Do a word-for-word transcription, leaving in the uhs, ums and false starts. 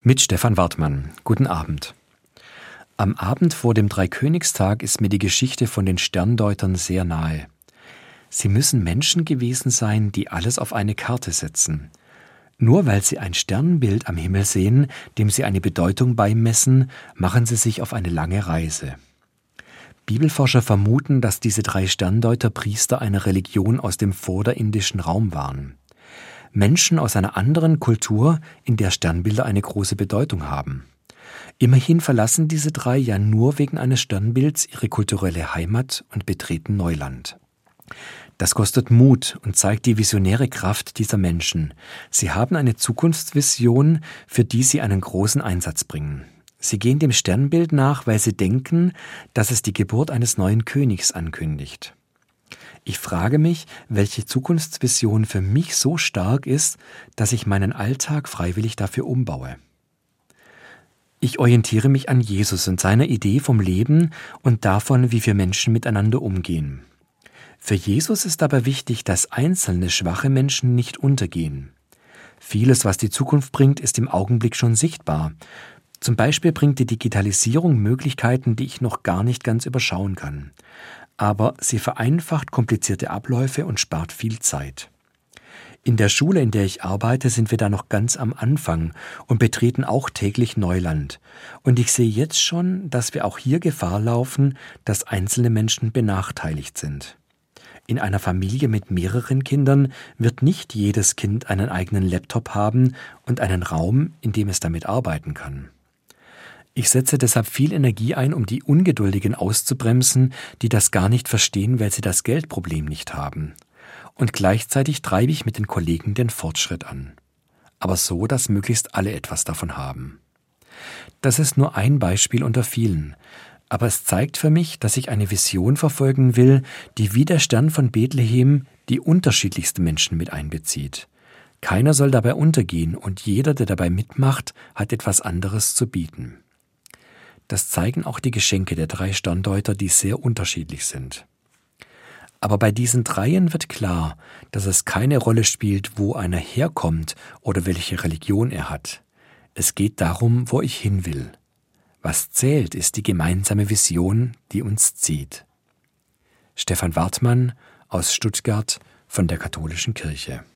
Mit Stefan Wartmann. Guten Abend. Am Abend vor dem Dreikönigstag ist mir die Geschichte von den Sterndeutern sehr nahe. Sie müssen Menschen gewesen sein, die alles auf eine Karte setzen. Nur weil sie ein Sternbild am Himmel sehen, dem sie eine Bedeutung beimessen, machen sie sich auf eine lange Reise. Bibelforscher vermuten, dass diese drei Sterndeuter Priester einer Religion aus dem vorderindischen Raum waren. Menschen aus einer anderen Kultur, in der Sternbilder eine große Bedeutung haben. Immerhin verlassen diese drei ja nur wegen eines Sternbilds ihre kulturelle Heimat und betreten Neuland. Das kostet Mut und zeigt die visionäre Kraft dieser Menschen. Sie haben eine Zukunftsvision, für die sie einen großen Einsatz bringen. Sie gehen dem Sternbild nach, weil sie denken, dass es die Geburt eines neuen Königs ankündigt. Ich frage mich, welche Zukunftsvision für mich so stark ist, dass ich meinen Alltag freiwillig dafür umbaue. Ich orientiere mich an Jesus und seiner Idee vom Leben und davon, wie wir Menschen miteinander umgehen. Für Jesus ist aber wichtig, dass einzelne schwache Menschen nicht untergehen. Vieles, was die Zukunft bringt, ist im Augenblick schon sichtbar. Zum Beispiel bringt die Digitalisierung Möglichkeiten, die ich noch gar nicht ganz überschauen kann. Aber sie vereinfacht komplizierte Abläufe und spart viel Zeit. In der Schule, in der ich arbeite, sind wir da noch ganz am Anfang und betreten auch täglich Neuland. Und ich sehe jetzt schon, dass wir auch hier Gefahr laufen, dass einzelne Menschen benachteiligt sind. In einer Familie mit mehreren Kindern wird nicht jedes Kind einen eigenen Laptop haben und einen Raum, in dem es damit arbeiten kann. Ich setze deshalb viel Energie ein, um die Ungeduldigen auszubremsen, die das gar nicht verstehen, weil sie das Geldproblem nicht haben. Und gleichzeitig treibe ich mit den Kollegen den Fortschritt an. Aber so, dass möglichst alle etwas davon haben. Das ist nur ein Beispiel unter vielen. Aber es zeigt für mich, dass ich eine Vision verfolgen will, die wie der Stern von Bethlehem die unterschiedlichsten Menschen mit einbezieht. Keiner soll dabei untergehen und jeder, der dabei mitmacht, hat etwas anderes zu bieten. Das zeigen auch die Geschenke der drei Sterndeuter, die sehr unterschiedlich sind. Aber bei diesen dreien wird klar, dass es keine Rolle spielt, wo einer herkommt oder welche Religion er hat. Es geht darum, wo ich hin will. Was zählt, ist die gemeinsame Vision, die uns zieht. Stefan Wartmann aus Stuttgart von der Katholischen Kirche.